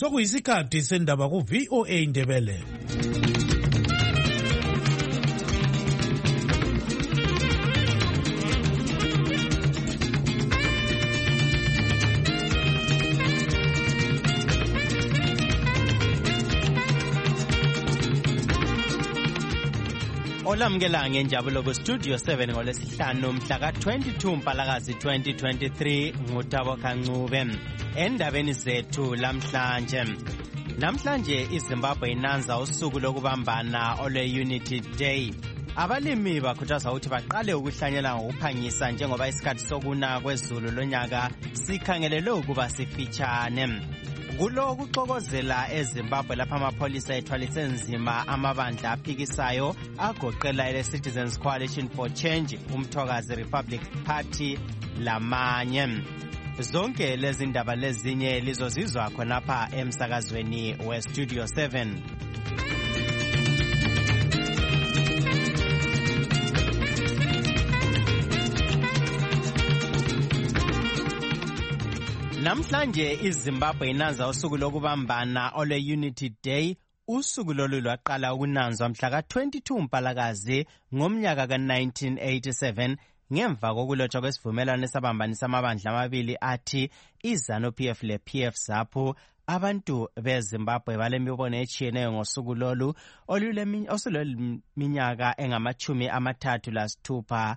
Sokuyisikhathi sendaba ku VOA Indebele. Olamukela ngenjabulo ku Studio 7 ngolesihlanu mhla ka-22 Mpalakazi 2023 ngutabo Kancube. Endabeni zethu namhlanje iZimbabwe inanza usuku lokubambana olwe-Unity Day. Abalimi bakhuthaza ukuthi baqale ukuhlanyela ngokuphangisa njengoba isikhathi sokuna kwezulu lonyaka sikhangelelwe ukuba sifitshane. Kulo kuxokozela eZimbabwe lapha amapholisa ethwalise nzima amabandla aphikisayo agoqela ele-Citizens Coalition for Change, uMthokazi Republic Party lamanye. Zonke lezi ndaba lezinye lizozizwa khonapha emsakazweni we-Studio 7. Namhlanje iZimbabwe inanza usuku lokubambana olwe-Unity Day. Usuku lolu lwaqala ukunanzwa mhla ka-22 Mpalakazi ngomnyaka ka-1987 ngemva kokulotshwa kwesivumelwano esabambanisa amabandla amabili athi iZANU-PF le-PF ZAPU. Abantu beZimbabwe balemibono etshiyeneyo ngosuku lolu osuleminyaka engama-36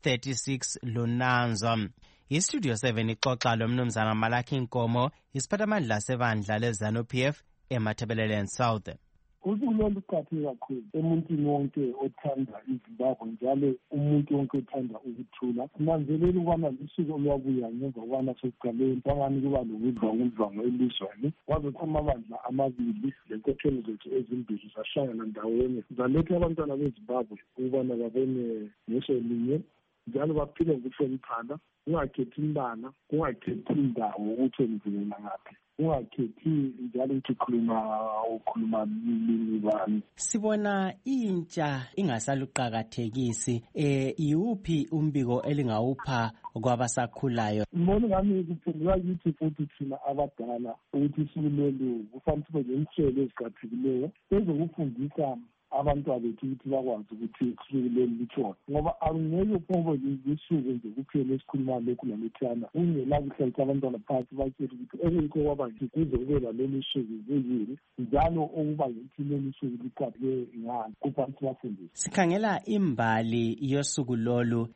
lunanzwa. IStudio 7 ixoxa lomnumzana Malaki Nkomo, isiphathamandla sebandla leZANU-PF eMatabeleland South. Usuku lolu luqakatheke kakhulu emuntwini wonke othanda iZimbabwe njalo umuntu wonke othanda ukuthula. Sinanzelela ukubana lusuku olwabuya ngemva kokubana sekuqaleni kwangani kuba lokudlwangudlwangu elizweni. Kwazothi amabandla amabili lenkokheli zethu ezimbili zahlangana ndawonye zaletha abantwana beZimbabwe ukubana babone ngeso linye njalo baphile ngokuhloniphana, ungakhethi imbala, ungakhethi indawo ukuthi wenzelela ngaphi, ungakhethi njalo ukuthi ukhuluma nini bani. Sibona intsha ingasaluqakathekisi, yiwuphi umbiko elingawupha kwabasakhulayo? Mbona ngami kuphendula kithi futhi thina abadala ukuthi usuku lolu kufanele sibe nenhlelo eziqakathekileyo ezokufundisa abantwana bethu ukuthi bakwazi ukuthi usuku lolu lutshona, ngoba angeke uphombe lisuku nje kuphela esikhuluma lokhu nalethana ungela kuhlalisa abantwana phansi batshela ukuthi ekuyikho kwabanje kuze kube lalolu suku kuyini njalo okuba yithi lolu suku liqale ngani kufanele sibafundise. Sikhangela imbali yosuku lolu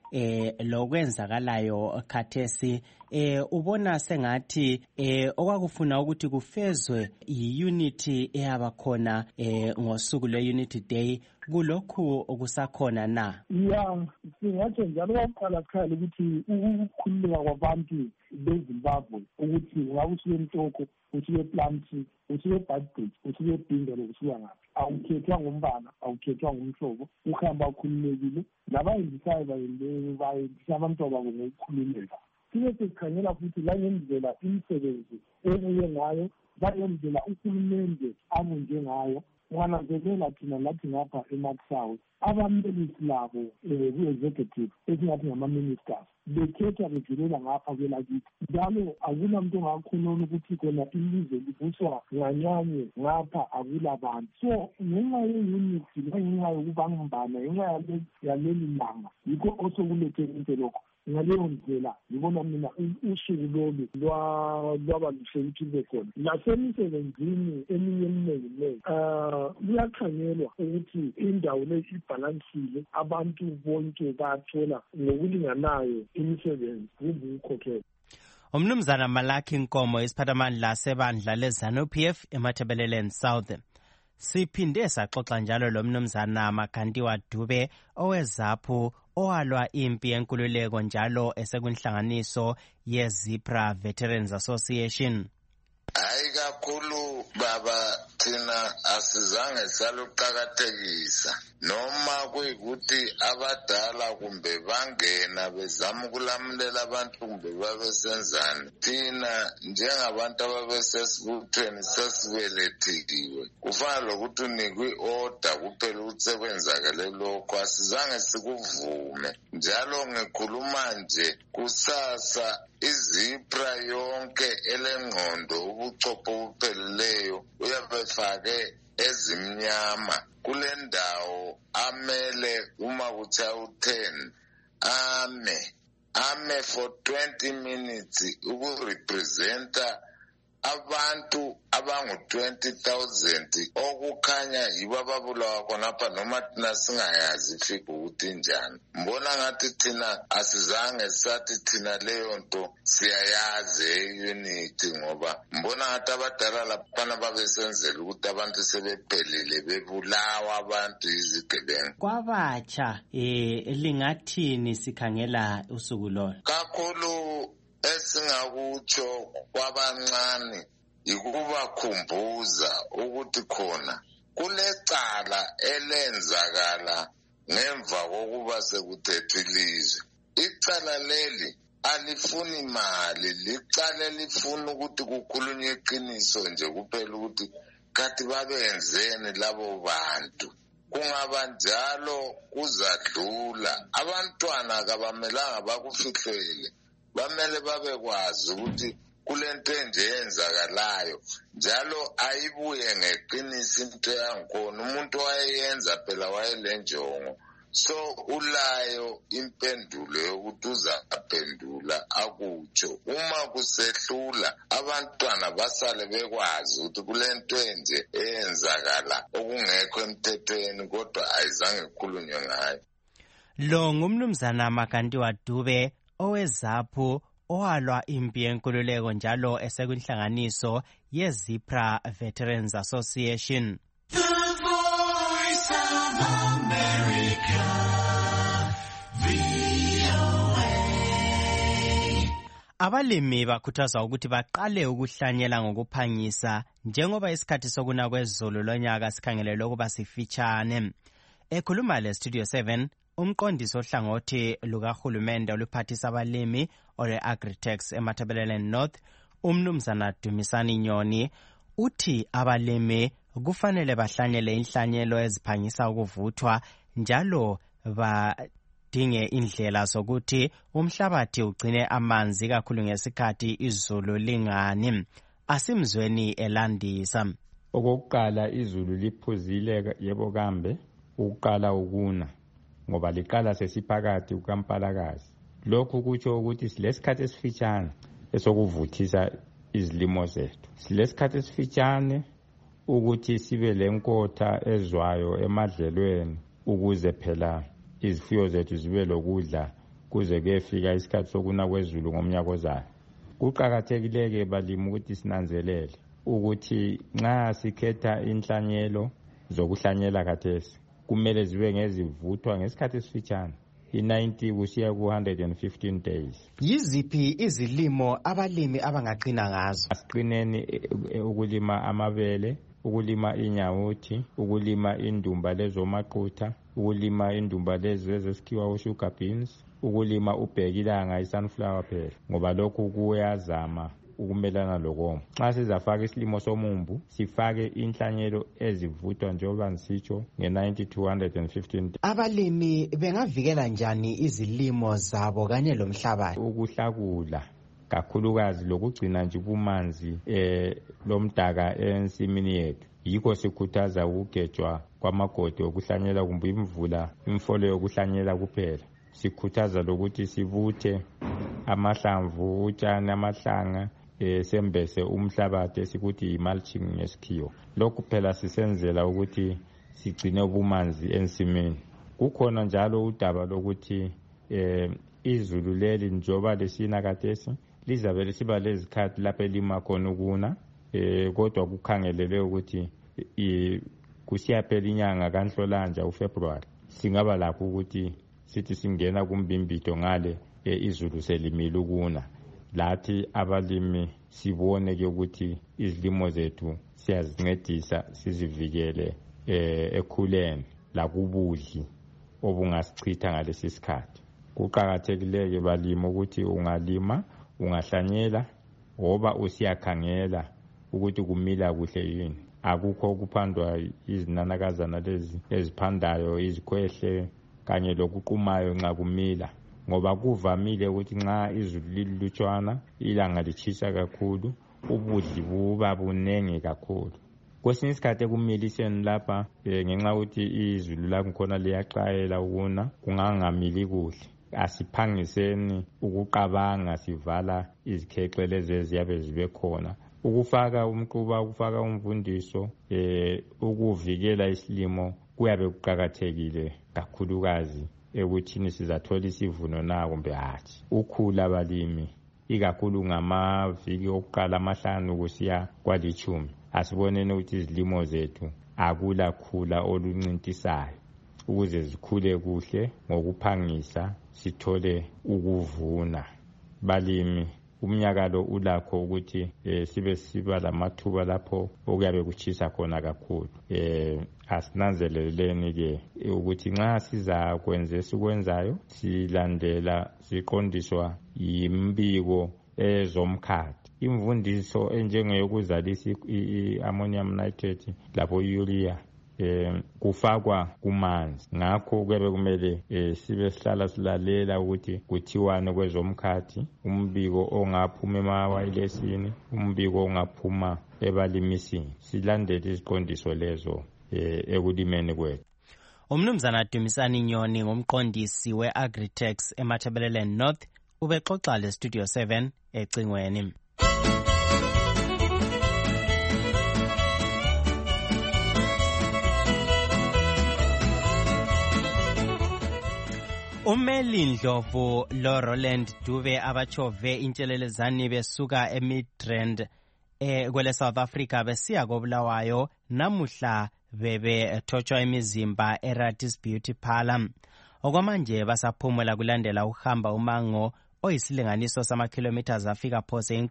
lokwenzakalayo khathesi, ubona sengathi okwakufuna ukuthi kufezwe i-unity eyabakhona ngosuku lwe-Unity Day kulokhu okusakhona na? Ya, singatsho njalo kwakuqala sikhala ukuthi ukukhululeka kwabantu beZimbabwe ukuthi ngabe usuke eMtoko, usuke ePlanty, usuke eBadbridge, usuke eBhindelo, usuka ngaphi, awukhethwa ngombala, awukhethwa ngomhlobo, uhamba ukhululekile. Labayindisayo bayindisa abantwana babo ngokukhululeka. Sibe sikhangela futhi langendlela imisebenzi ebuye ngayo, langendlela uhulumende abunje ngayo. Wananzelela thina lathi ngapha eMaxhouse abamilisi labo ku-executive esingathi ngama-ministers bekhetha bejulela ngapha kwelakithi, njalo akulamuntu ongakhonona ukuthi khona ilizwe livuswa nganyanye ngapha akula bantu. So ngenxa ye-unity ngenxa yokubambana ngenxa yaleli langa yikho osokulethe into lokho. Ngaleyo ndlela ngibona mina usuku lolu lwaba luhle ukuthi lube khona nasemisebenzini eminye eminingi luyakhangelwa ukuthi indawo le ibhalansile, abantu bonke bathola ngokulinganayo imisebenzi kumbe ukukhokhela. Umnumzana Malaki Nkomo, isiphathamandla sebandla leZANU-PF eMatabeleland South. Siphinde saxoxa njalo lomnumzana Makandiwa Dube oweZAPU owalwa impi yenkululeko njalo esekunhlanganiso yeZipra Veterans Association. Hayi kakhulu baba, thina asizange saluqakathekisa noma kuyikuthi abadala kumbe bangena bezama ukulamulela abantu kumbe babesenzani. Thina njengabantu ababesesibuthweni sesibelethiliwe kufana lokuthi unikwe i-order kuphela ukuthi sekwenzakale lokho, asizange sikuvume. Njalo ngikhuluma nje kusasa izipra yonke elengqondo ubuchopho obupheleleyo uyabefake ezimnyama kule ndawo amele uma kuthiwa u-10 ame for 20 minutes ukurepresenta abantu abangu-20,000 okukhanya yibo ababulawa khonapha noma thina singayazi ifika ukuthi njani. Mbona ngathi thina asizange sathi thina leyo nto siyayazi e-unity ngoba mbona ngathi abadala laphana babesenzela ukuthi abantu sebephelile bebulawa abantu izigebengu. Kwabatsha lingathini sikhangela usuku lolo? Kakhulu esingakutsho kwabancane yikubakhumbuza ukuthi khona kulecala elenzakala ngemva kokuba sekuthethwe ilizwe. Icala leli alifuni mali, licala elifuna ukuthi kukhulunywe iqiniso nje kuphela ukuthi kathi babenzeni labo bantu. Kungaba njalo kuzadlula. Abantwana kabamelanga bakufihlele, bamele babekwazi ukuthi kulento enje yenzakalayo njalo ayibuye ngeqiniso into yankhona. Umuntu wayeyenza phela wayelenjongo, so ulayo impendulo yokuthi uzaphendula akutsho. Uma kusehlula abantwana basale bekwazi ukuthi kulento enje eyenzakala okungekho emthethweni kodwa ayizange kukhulunywe ngayo. Lo ngumnumzana Makandiwa Dube owezaphu owalwa impi yenkululeko njalo esekwinhlanganiso yeZipra Veterans Association. The Voice of America, VOA. Abalimi bakhuthazwa ukuthi baqale ukuhlanyela ngokuphangisa njengoba isikhathi sokuna kwezulu lonyaka sikhangelelwe ukuba sifitshane. Ekhuluma le-Studio 7 umqondisi ohlangothi lukahulumende oluphathisa abalimi ole-Agritex eMatabeleland North, umnumzana Dumisani Nyoni, uthi abalimi kufanele bahlanyele inhlanyelo eziphangisa ukuvuthwa njalo badinge indlela zokuthi umhlabathi ugcine amanzi kakhulu ngesikhathi izulu lingani. Asimzweni elandisa. Okokuqala izulu liphuzile yebo kambe, ukuqala ukuna ngoba liqala sesiphakathi kukaMpalakazi. Lokhu kutsho ukuthi silesikhathi esifitshane esokuvuthisa izilimo zethu. Silesikhathi esifitshane ukuthi sibe lenkotha ezwayo emadlelweni ukuze phela izifuyo zethu zibe lokudla kuze kuyefika isikhathi sokuna kwezulu ngomnyaka ozayo. Kuqakathekile-ke balimi ukuthi sinanzelele ukuthi nxa sikhetha inhlanyelo zokuhlanyela khathesi kumele zibe ngezivuthwa ngesikhathi esifitshane, i-90 kusiya ku-115 days. Yiziphi izilimo abalimi abangaqina ngazo? Asiqineni ukulima amabele, ukulima inyawuthi, ukulima indumba lezomaqutha, ukulima indumba lezi ezesikhiwa sugar beans, ukulima ubhekilanga i-sunflower phela ngoba lokhu kuyazama ukumelana lokoma. Nxa sizafaka isilimo somumbu sifake inhlanyelo ezivuthwa njengoba ngisitsho nge-90 to 115. Abalimi bengavikela njani izilimo zabo kanye lomhlabathi? Ukuhlakula kakhulukazi lokugcina nje ubumanzi lomdaka ensimini yethu. Yikho sikhuthaza ukugejwa kwamagodi okuhlanyela kumbe imvula imfolo yokuhlanyela kuphela. Sikhuthaza lokuthi sivuthe amahlamvu utshani amahlanga sembese umhlabathi esikuthi i-mulching ngesikhiwo. Lokhu phela sisenzela ukuthi sigcine ubumanzi ensimini. Kukhona njalo udaba lokuthi izulu leli njoba lesina khathesi lizabe lisiba lezikhathi lapho elima khona ukuna, kodwa kukhangelelwe ukuthi kusiyaphela inyanga kaNhlolanja uFebruary singaba lapho ukuthi sithi singena kumbimbito ngale izulu selimile ukuna. Lathi abalimi sibone ke ukuthi izilimo zethu siyazincedisa sizivikele ekhuleni lakubudli obungasichitha ngalesi sikhathi. Kuqakathekile balimi ukuthi ungalima ungahlanyela ngoba usiyakhangela ukuthi kumila kuhle yini. Akukho kuphandwa izinanakazana lezi eziphandayo, izikhwehle kanye lokuqumayo nxa kumila ngoba kuvamile ukuthi nxa izulu lilutshwana ilanga litshisa kakhulu ubudli buba bunengi kakhulu. Kwesinye isikhathi ekumiliseni lapha ngenxa ukuthi izulu lakhona liyaxayela ukuna kungangamili kuhle. Asiphangiseni ukuqabanga sivala izikhexe lezi eziyabe zibe khona. Ukufaka umquba, ukufaka umvundiso, ukuvikela isilimo kuyabe kuqakathekile kakhulukazi ekuthini sizathola isivuno na kumbe hatshi. Ukhula balimi ikakhulu ngamaviki okuqala 5 kusiya kwa10 asiboneni ukuthi izilimo zethu akula khula oluncintisayo ukuze zikhule kuhle ngokuphangisa sithole ukuvuna. Balimi umnyaka lo ulakho ukuthi siba lamathuba lapho okuyabe kuchisa khona kakhulu. Asinanzeleleni ke ukuthi nxa siza kwenza esikwenzayo silandela siqondiswa yimbiko ezomkhathi. Imvundiso enjengeyokuzalisa i-ammonium nitrate lapho urea kufakwa kumanzi. Ngakho kuyabe kumele sibe sihlala silalela ukuthi kuthiwane kwezomkhathi, umbiko ongaphuma emawayilesini, umbiko ongaphuma ebalimisini. Silandele iziqondiso lezo ekulimeni kwethu. Umnumzana Dumisani Nyoni ngumqondisi we-Agri-Tex eMatabeleland North ubexoxa leStudio 7 ecingweni. Umeli Ndlovu lo Roland Dube abachove intshelelezani besuka eMidrand kwele South Africa besiya koBulawayo namuhla bebethotshwa imizimba eRatis Beauty Parlor. Okwamanje basaphumula kulandela uhamba umango oyisilinganiso sama-kilometers afika phose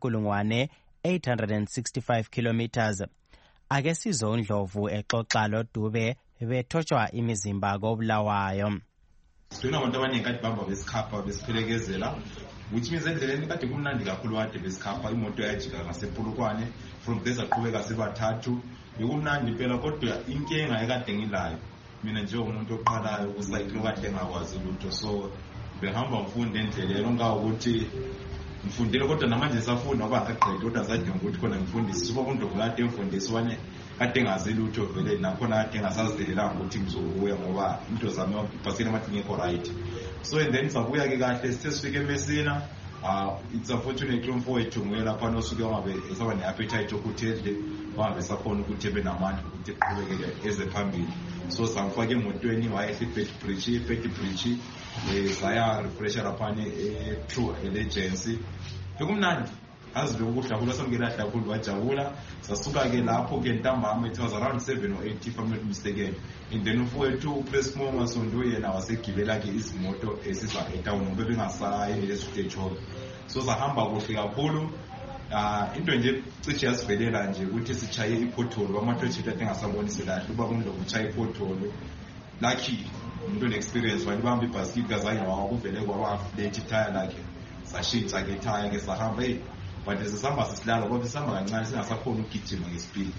865 kilometers. Ake sizwe uNdlovu exoxa lo Dube bethotshwa imizimba koBulawayo. Sibona abantu abaningi kade bahamba besikhapha besiphelekezela, which means endleleni kade kumnandi kakhulu kade besikhapha imoto yajika ngasePulukwane from there saqhubeka sibathathu. Bekumnandi phela kodwa inkinga ekade ngilayo mina njengomuntu oqalayo kusayikho kade ngakwazi lutho, so behamba mfundo endleleni ongakuthi ngifundile kodwa namanje safunda ngoba ngaqedwe kodwa zadinga ukuthi khona ngifundise suba umuntu kade emfundisi wane kade ngazi lutho vele nakhona kade ngasazidelela ukuthi ngizobuya ngoba into zami basile mathi ngekho right. So and then sabuya ke kahle sifike eMesina. It's unfortunate mfowethu ngela lapha nosuke wangabe esaba neappetite ukuthi edle wangabe sakhona ukuthi ebe namandla ukuthi eqhubekele eze phambili. So samfake emotweni wayehle iPetty Bridge saya refresher lapha True Allegiance. Bekumnandi azibe ukudla kulo samngela kakhulu wajabula. Sasuka ke lapho ke ntambama it was around 7 or 8 if I'm not mistaken. And then mfowethu Press Moma Sondo yena wasegibela ke izimoto esisa etown ngoba bengasayi lestage hall. So sahamba kuhle kakhulu. Into nje cishe yasivelela nje ukuthi sichaye ipotholo amathotshita engasabonisi kahle uba umuntu ukuchaya ipotholo. Lucky umuntu ne-experience walibamba ibhasikiti kazange wakuvele kwawaflate itire lakhe sashintsha ke itire ke sahamba but sisihamba sisilala ngoba sihamba kancane singasakhona ukugijima ngespeed.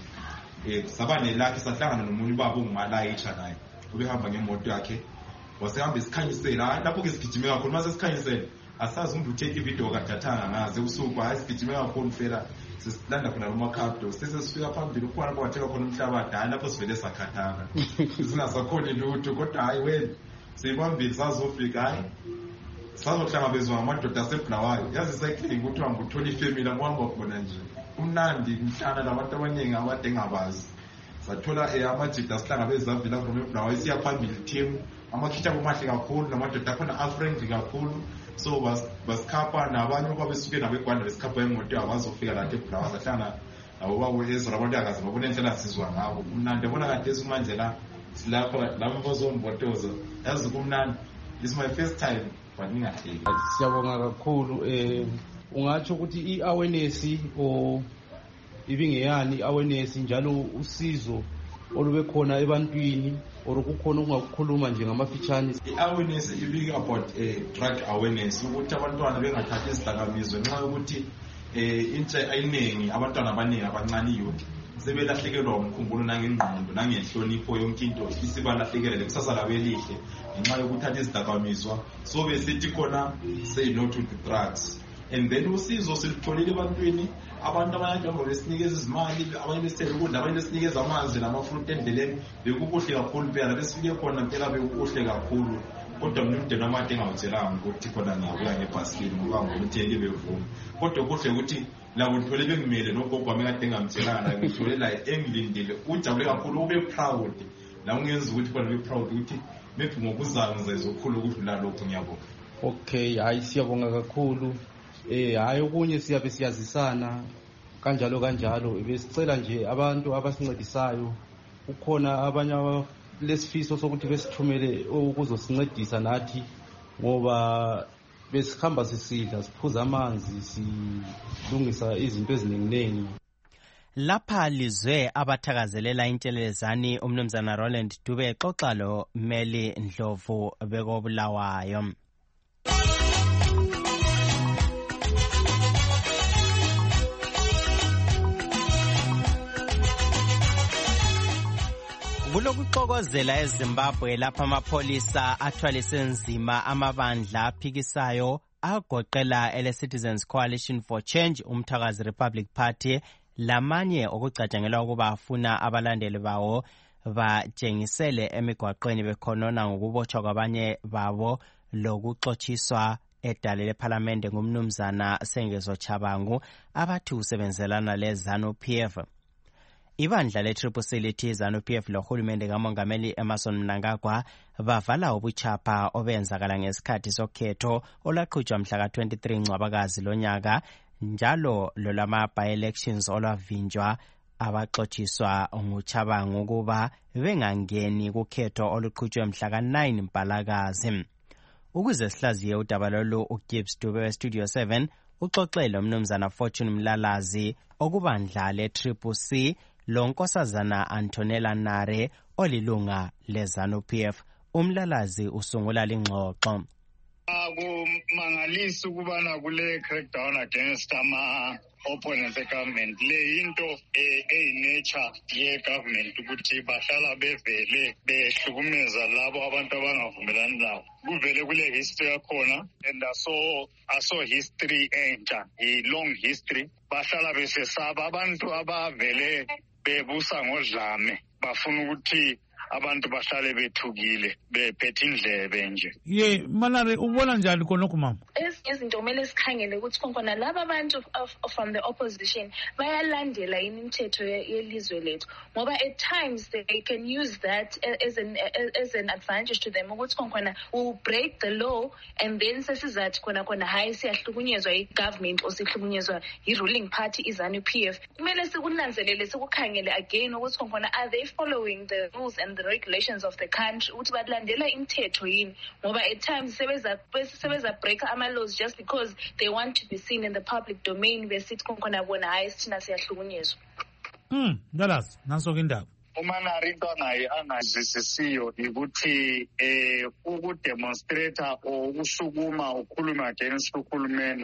Saba nelakhi sahlangana nomunye ubaba ongumalayitsha naye ubehamba ngemoto yakhe wasehamba isikhanyisela lapho ke sigijime kakhulu mase sikhanyisela asazi umuntu uthethe ivideo kadathanga ngaze usuku sigijime kakhulu phela sisilanda khona lomakhado sesifika phambili ukhona kwatheka khona umhlabathi hayi lapho sivele sakhathanga singasakhona lutho kodwa hayi wena sibambile sazofika hayi sazohlangabezwa ngamadoda aseBulawayo yazi cycling ukuthi anguthola ifamily akuhamba khona nje umnandi mhlana labantu abaningi abade ngabazi sathola amajida sihlangabeza vela from eBulawayo siya phambili team amakhitha kumahle kakhulu namadoda khona afriendly kakhulu. So basikhapha nabanye obabesuke nabegwanda besikhapha emoto abazofika lapha eBulawayo sahlangana nabo babo Ezra abantu akazi babona indlela sizwa ngabo umnandi bona kade kumanje la silapha lapho bazombotoza yazi kumnandi. This is my first time but ngingahleki. Siyabonga kakhulu ungatsho ukuthi i-awareness o ibingeyani awareness njalo usizo olube khona ebantwini orokukhona ungakukhuluma nje ngamafitshane. I-awareness ibika about drug awareness ukuthi abantwana bengathathi izidakamizwa nxa ukuthi intsha ayiningi abantwana abaningi abancane youth sebelahlekelwa umkhumbulo nangengqondo nangenhlonipho yonke into isibalahlekelele kusasa labo elihle ngenxa yokuthatha izidakamizwa so besithi khona say no to the drugs. And then usizo silitholile ebantwini abantu abanye bahamba besinikeza izimali abanye besithela ukudla abanye besinikeza amanzi namafruit endleleni bekukuhle kakhulu phela besifike khona phela bekukuhle kakhulu kodwa mina umndeni wamade engawutshelanga ukuthi khona ngiyabuya ngebhasikili ngoba ngokuthi yeke bevume kodwa kuhle ukuthi labo ngithole bengimele nogogo wami kade engamtshelanga ngithole la engilindile ujabule kakhulu ube proud la ungenza ukuthi khona be proud ukuthi maybe ngokuzayo ngizezokhulu ukudlula lokho ngiyabonga. Okay, hayi siyabonga kakhulu. Hayi okunye siyabe siyazisana kanjalo besicela nje abantu abasincedisayo ukhona abanye lesifiso sokuthi besithumele ukuzosincedisa nathi ngoba besihamba sisidla siphuza amanzi silungisa izinto eziningi. Lapha lizwe abathakazelela intelezani umnumzana Roland Dube exoxa lo Meli Ndlovu bekobulawayo. Kulokuxokozela eZimbabwe lapha amapholisa athwalise nzima amabandla aphikisayo agoqela ele-Citizens Coalition for Change, umthakazi Republic Party, lamanye okucatshangelwa ukuba afuna abalandeli bawo batshengisele emigwaqweni bekhonona ngokubotshwa kwabanye babo lokuxotshiswa edale lephalamende ngumnumzana Sengezo Chabangu abathi usebenzelana le-ZANU-PF. Ibandla le-Triple lithi ZANU-PF lohulumende kamongameli Emmerson Mnangagwa bavala ubuchapha obenzakala ngesikhathi sokhetho olaqhutshwa mhla ka-23 Ncwabakazi lonyaka njalo lolama by-elections olwavinjwa abaxotshiswa nguChabangu ukuba bengangeni kukhetho oluqhutshwe mhla ka-9 Mpalakazi. Ukuze sihlaziye udaba lolu uGibbs Dube we-Studio 7 uxoxele umnumzana Fortune Mlalazi okubandla le-Triple lonkosazana Antonella Nare olilunga le-ZANU-PF. Umlalazi usungula lingxoxo. Kumangalisa ukubana kule crackdown against opponents government le into nature ye government ukuthi bahlala bevele behlukumeza labo abantu abangavumelani nabo kuvele kule history yakhona and aso history entsha long history bahlala besesaba abantu abavele bebusa ngodlame bafuna ukuthi abantu bahlale bethukile bephethe indlebe nje. Manare ubona njani khonokho mama? Izinto kumele sikhangele ukuthi khona laba abantu from the opposition bayalandela imithetho yelizwe lethu ngoba at times they can use that as an advantage to them ukuthi khona will break the law and then sesizathi khona hayi siyahlukunyezwa i-government or sihlukunyezwa i-ruling party i-ZANU-PF. Kumele sikunanzelele sikukhangele again ukuthi khona are they following the rules and the regulations of the country ukuthi balandela imithetho yini ngoba at times sebeza break ama-laws just because they want to be seen in the public domain besithi khona bona hayi sithina siyahlukunyezwa. Ndalazi naso ke indaba uManari into angazwisisiyo ukuthi ukudemonstrata or ukusukuma ukhuluma against uhulumeni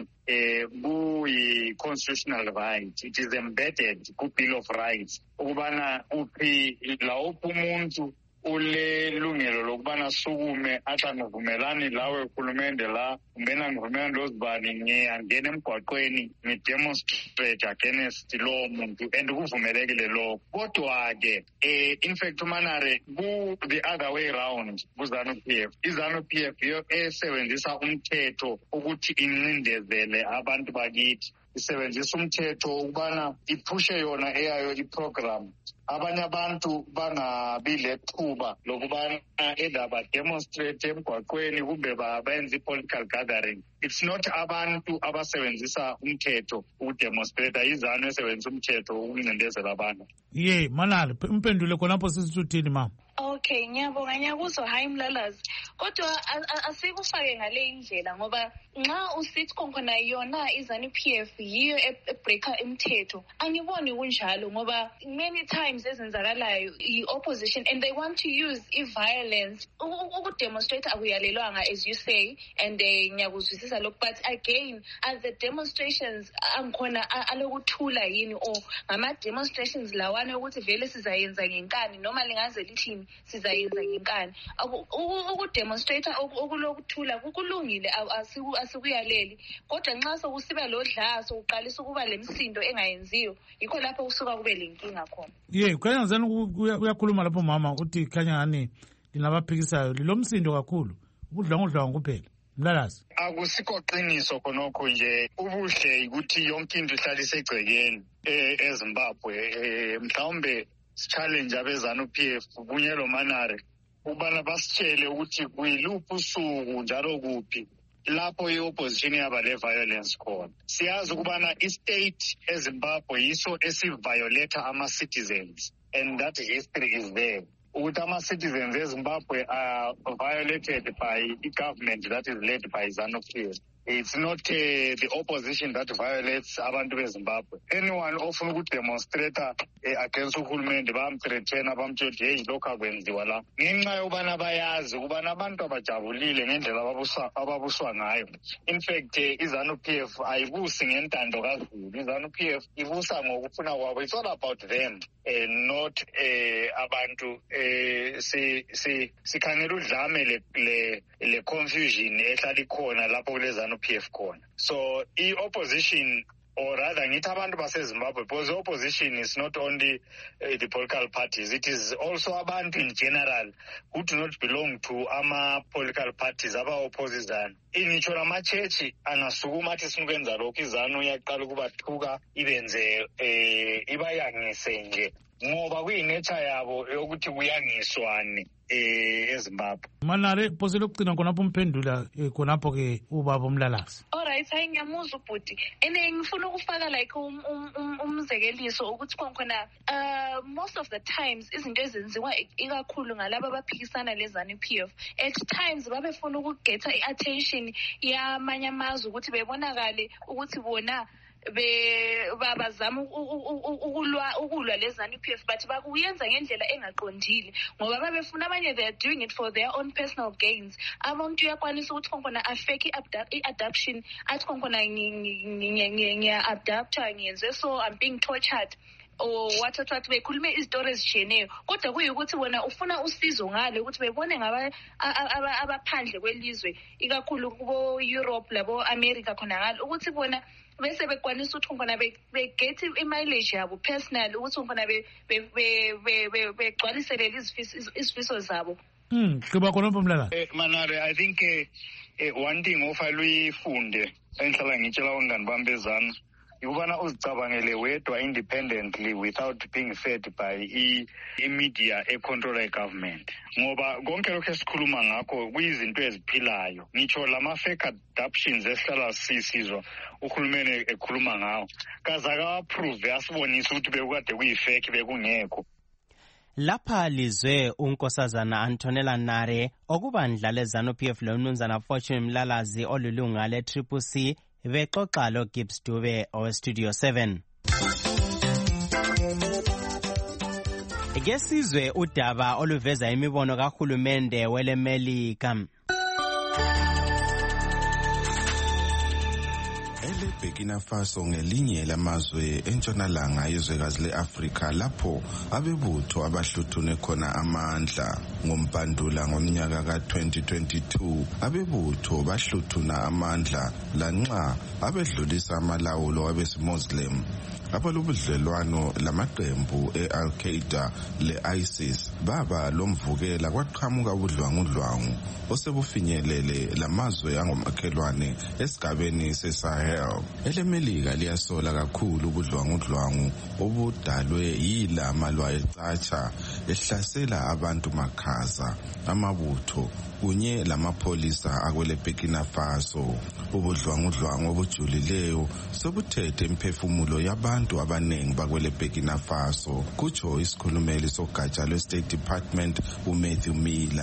kuyi-constitutional right. It is embedded ku-Bill of Rights ukubana uphi lawuphi umuntu ulelungelo lokubana sukume athi angivumelani lawe uhulumende la umbena ngivumelani lozibani ngiyangena emgwaqweni ngidemonstrate against lowo muntu and kuvumelekile lokho kodwa-ke in fact uManare the other way round ku-ZANU-PF i-ZANU-PF yiyo esebenzisa umthetho ukuthi incindezele abantu bakithi isebenzisa umthetho ukubana iphushe yona eyayo iprogram abanye abantu bangabi lethuba lokubana edaba demonstrate emgwaqweni kumbe bayenza i-political gathering. It's not abantu abasebenzisa umthetho ukudemonstrate izanu esebenzisa umthetho ukuncindezela abantu. Manali impendule khonapho sisisuthini mama. Okay, ngiyakuzwa hayi Mlalazi kodwa asikufake ngale indlela ngoba nxa usithi khona yona iZANU-PF yiyo ebreaka imithetho angiboni kunjalo ngoba many times crimes ezenzakalayo i-opposition, and they want to use i-violence ukudemonstrate akuyalelwanga, as you say, and ngiyakuzwisisa lokhu. But again, as the demonstrations angikhona alokuthula yini, or ngama-demonstrations lawana ukuthi vele sizayenza ngenkani noma lingaze lithini sizayenza ngenkani. Ukudemonstrate okulokuthula kukulungile, asikuyaleli, kodwa nxa sokusiba lo dla sokuqalisa ukuba lemsindo engayenziyo, yikho lapho kusuka kube lenkinga khona. Kanya ngizana uyakhuluma lapho mama uthi khanya ngani linabaphikisayo lilomsindo kakhulu, ubudlwangudlwangu kuphela. Mlalazi, akusikho qiniso khonokho nje. Ubuhle ukuthi yonke into ihlala isegcekeni eZimbabwe. Mhlawumbe challenge abeZANU-PF kunyelo Manare ubana basitshele ukuthi kuyiluphi usuku njalo kuphi lapho i-opposition yaba le-violence khona. Siyazi ukubana i-state eZimbabwe yiso esiviolate ama-citizens, and that history is there. Ukuthi ama-citizens eZimbabwe are violated by i-government that is led by ZANU-PF. It's not the opposition that violates abantu beZimbabwe. Anyone ofuna ukudemonstrate against uhulumende bamthreathena bamtshela hey lokho akwenziwa la. Ngenxa yobana bayazi ukubana abantu abajabulile ngendlela ababuswa ngayo. In fact, iZANU-PF ayibusi ngentando kaZulu. iZANU-PF ibusa ngokufuna kwabo. It's all about them, not abantu. Sikhangela udlame le confusion ehlala ikhona lapho kule ZANU-PF khona. So i-opposition, or rather ngithi abantu baseZimbabwe, because the opposition is not only the political parties, it is also abantu in general who do not belong to ama-political parties aba-oppose izanu. Ngitsho lama-church angasukuma athi sinukwenza lokhu, izanu iyaqala ukubathuka ibenze ibayangise nje ngoba kuyinature yabo yokuthi kuyangiswane eZimbabwe. Manare phose lokugcina khonapho umphendula khonapho ke ubaba uMlalazi. Alright, hayi ngiyamuzwa ubhuti. Ngifuna ukufaka like umzekeliso ukuthi khona most of the times izinto ezenziwa ikakhulu ngalabo abaphikisana leZANU-PF, at times babefuna ukugetha i-attention yamanye amazwe ukuthi bebonakale ukuthi bona bazama ukulwa leZANU-PF, but bakuyenza ngendlela engaqondile ngoba babefuna abanye they are doing it for their own personal gains. Abantu uyakwanisa ukuthi khona afake i-adoption athi khona ngiya-adapta ngiyenze so I'm being tortured or what bekhulume izitori ezishiyeneyo, kodwa kuyukuthi bona ufuna usizo ngale ukuthi bebone abaphandle kwelizwe ikakhulu kubo Europe labo America khona ngale ukuthi bona bese bekwanisa ukuthi khona beget i-mileage yabo personal ukuthi khona begcwalisele izifiso zabo. Kuba khona Mlala. Manare, I think one thing ofalo uyifunde engihlala ngitshela abangani bami bezana ukubana uzicabangele wedwa independently without being fed by i-media econtrola i-government, ngoba konke lokho esikhuluma ngakho kuyizinto eziphilayo. Ngitsho lama-fake adoptions esihlala sisizwa uhulumeni ekhuluma ngawo kaze akawa-approve asibonise ukuthi bekukade kuyi-fake bekungekho. Lapha lizwe unkosazana Antonella Nare okubandla leZANU-PF lomnumzana Fortune Mlalazi olulunga le-CCC bexoxa lo Gibbs Dube oweStudio 7. Ngesizwe udaba oluveza imibono kahulumende weleMelika. Burkina Faso ngelinye lamazwe entshonalanga yezwekazi leAfrika lapho abebutho abahluthune khona amandla. Ngombandula ngomnyaka ka-2022 abebutho bahluthuna amandla lanxa abedlulisa amalawulo wabesimoslim abalobudlelwano lamaqembu e-Al-Qaeda le-ISIS baba lomvukela kwaqhamuka ubudlwangudlwangu osebufinyelele lamazwe angomakhelwane esigabeni seSahel. EleMelika liyasola kakhulu ubudlwangudlwangu obudalwe yilama lwayecatsha ehlasela abantu makhaza, amabutho kunye lamapholisa akwele Burkina Faso. Ubudlwangudlwangu obujulileyo sobuthethe imphefumulo yabantu abanengi bakwele Burkina Faso, kutsho isikhulumeli sogatsha lwe-State Department uMatthew Miller.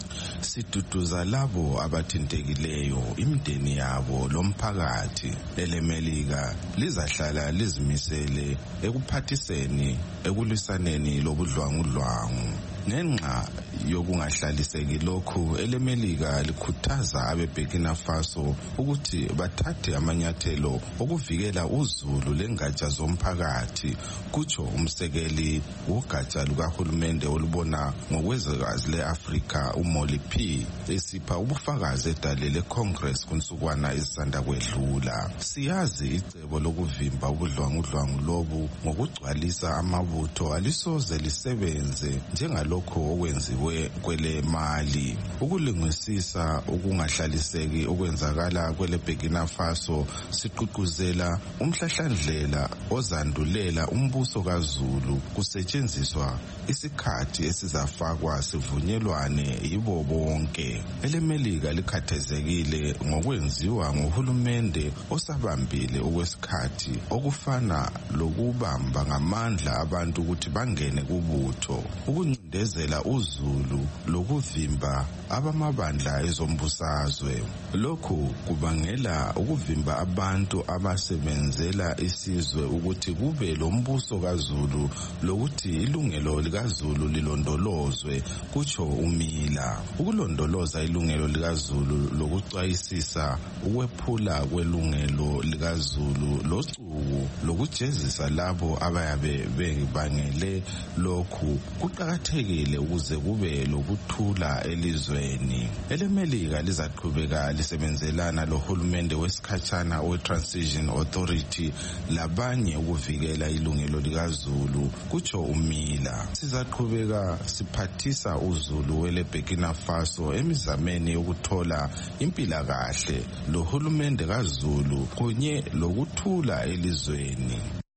Siduduza labo abathintekileyo, imindeni yabo lomphakathi. Elemelika lizahlala lizimisele ekuphathiseni ekulwisaneni lobudlwangudlwangu. Ngenxa yokungahlaliseki lokhu, Elemelika likhuthaza abeBurkina Faso ukuthi bathathe amanyathelo okuvikela uzulu lengatsha zomphakathi, kutsho umsekeli wogatsha lukahulumende olubona ngokwezwekazi le-Afrika uMolly P. esipha ubufakazi edale le-Congress kunsukwana ezisanda kwedlula. Siyazi icebo lokuvimba ubudlwangudlwangu lobu ngokugcwalisa amabutho alisoze lisebenze njengalokho okwenziwe kwele Mali. Ukulungisisa ukungahlaliseki okwenzakala kwele Burkina Faso siqhuquzela umhlahlandlela ozandulela umbuso kaZulu kusetshenziswa isikhathi esizafakwa sivunyelwane yibo bonke. Elemelika likhathazekile ngokwenziwa ngohulumende osabambile okwesikhathi okufana lokubamba ngamandla abantu ukuthi bangene kubutho, ukuncindezela uzulu lokuvimba abamabandla ezombusazwe. Lokhu kubangela ukuvimba abantu abasebenzela isizwe ukuthi kube lombuso kaZulu lokuthi ilungelo likaZulu lilondolozwe, kutsho uMila. Ukulondoloza ilungelo likaZulu lokucwayisisa ukwephula kwelungelo likaZulu losuku lokujezisa labo abayabe bebangele lokhu kuqakathekile ukuze kube lokuthula elizweni. Elemelika lizaqhubeka lisebenzelana lohulumende wesikhatshana we-Transition Authority labanye ukuvikela ilungelo likaZulu, kutsho uMila. Sizaqhubeka siphathisa uzulu wele Burkina Faso emizameni yokuthola impilakahle lohulumende kaZulu kunye lokuthula elizweni.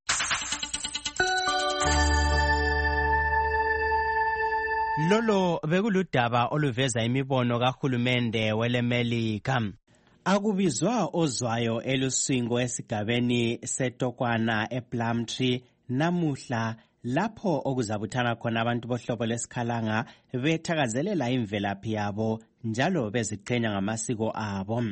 Lolo bekuludaba oluveza imibono kahulumende welemelika. Akubizwa ozwayo elusingo esigabeni setokwana ePlumtree namuhla, lapho okuzabuthana khona abantu bohlobo lesikhalanga bethakazelela imvelaphi yabo njalo beziqhenya ngamasiko abo.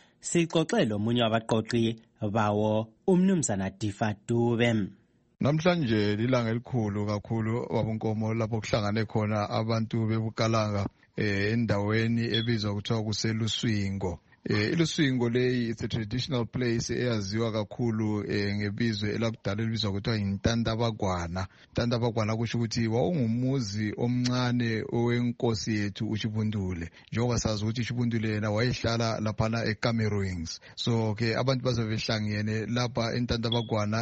Sixoxe lomunye wabaqoqi bawo, umnumzana Difa Dube. Namhlanje lilanga elikhulu kakhulu wabonkomo lapho kuhlangane khona abantu bebukalanga endaweni ebizwa kuthiwa kuseluswingo. Iluswingo leyi it's a traditional place eyaziwa kakhulu ngebizwe elakudala elibizwa kuthiwa yiNtandabagwana. Ntandabagwana kusho ukuthi wawungumuzi omncane owenkosi yethu uChibundule. Njengoba sazi ukuthi uChibundule yena wayehlala laphana eCameroons. So ke abantu bazobehlangene lapha eNtandabagwana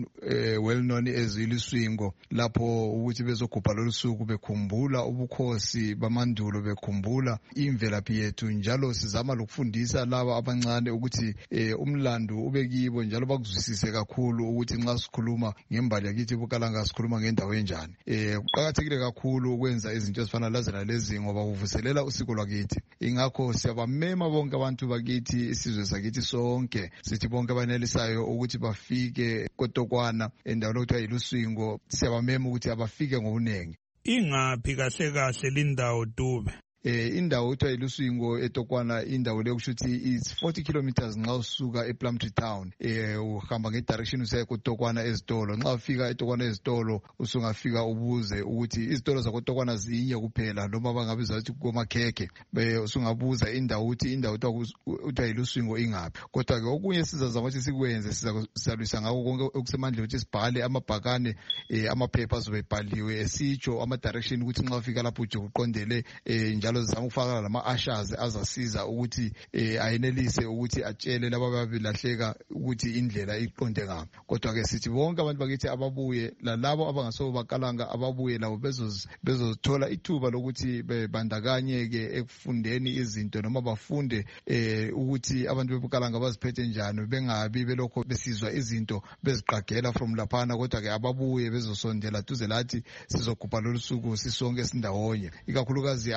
well known as iluswingo, lapho ukuthi bezogubha lolusuku bekhumbula ubukhosi bamandulo, bekhumbula imvelaphi yethu, njalo sizama lokufundisa laba abancane ukuthi umlando ube kibo njalo bakuzwisise kakhulu ukuthi nxa sikhuluma ngembali yakithi bukalanga sikhuluma ngendawo enjani. Kuqakathekile kakhulu ukwenza izinto ezifana lezi ngoba kuvuselela usiko lwakithi. Ingakho siyabamema bonke abantu bakithi, isizwe sakithi sonke, sithi bonke abanelisayo ukuthi bafike kotokwana endaweni okuthiwa yiluswingo, siyabamema ukuthi abafike ngobunengi. Ingaphi kahle kahle lindawo Dube? Indawo kuthiwa iluswingo etokwana, indawo leyo kusho ukuthi is 40 kilometers nxa usuka ePlumtree town. Uhamba ngedirection usiya kotokwana ezitolo. Nxa ufika etokwana ezitolo usungafika ubuze ukuthi izitolo zakotokwana zinye kuphela noma bangabe zathi komakheke. Usungabuza indawo ukuthi indawo kuthiwa iluswingo ingaphi. Kodwa ke okunye sizazama ukuthi sikwenze, sizalwisa ngako konke okusemandleni ukuthi sibhale amabhakane, amaphepha azobebhaliwe esitsho ama-direction ukuthi nxa ufika lapho uje uqondele, njalo zizama ukufaka lama-ushers azasiza ukuthi ayenelise ukuthi atshele laba ababilahleka ukuthi indlela iqonde ngaphi. Kodwa ke sithi bonke abantu bakithi ababuye, lalabo abangasobo bakalanga ababuye labo bezothola ithuba lokuthi bebandakanyeke ekufundeni izinto noma bafunde ukuthi abantu bebukalanga baziphethe njani, bengabi belokho besizwa izinto beziqagela from laphana. Kodwa ke ababuye bezosondela duze lathi sizogubha lolu suku sisonke sindawonye, ikakhulukazi abantwana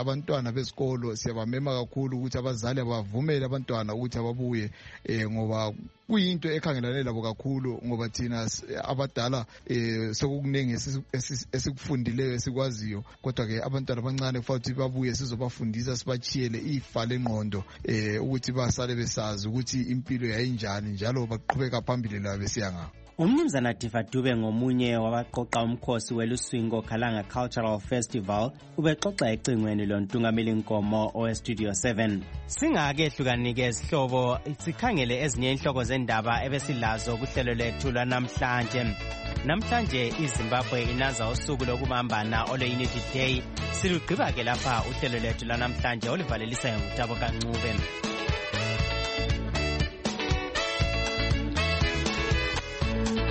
abantwana besikolo siyabamema kakhulu ukuthi abazali bavumele abantwana ukuthi ababuye ngoba kuyinto ekhangelane labo kakhulu ngoba thina abadala sokukuningi esikufundileyo esikwaziyo kodwa ke abantwana abancane kufanele ukuthi babuye sizobafundisa sibachiyele ifa lengqondo ukuthi basale besazi ukuthi impilo yayinjani njalo baqhubeka phambili la besiya ngapha. Umnumzana Diva Dube ngomunye wabaqoqa umkhosi weLuswingo Khalanga Cultural Festival ubexoxa ecingweni lontungameli Nkomo oweStudio 7. Singake hlukanike ezihlobo sikhangele ezinye inhloko zendaba ebesilazo kuhlelo lethu lwanamhlanje. Namhlanje iZimbabwe inaza usuku lokubambana olwe-Unity Day. Silugqiba ke lapha uhlelo lethu lwanamhlanje olivalelisa ngutabo kaNcube.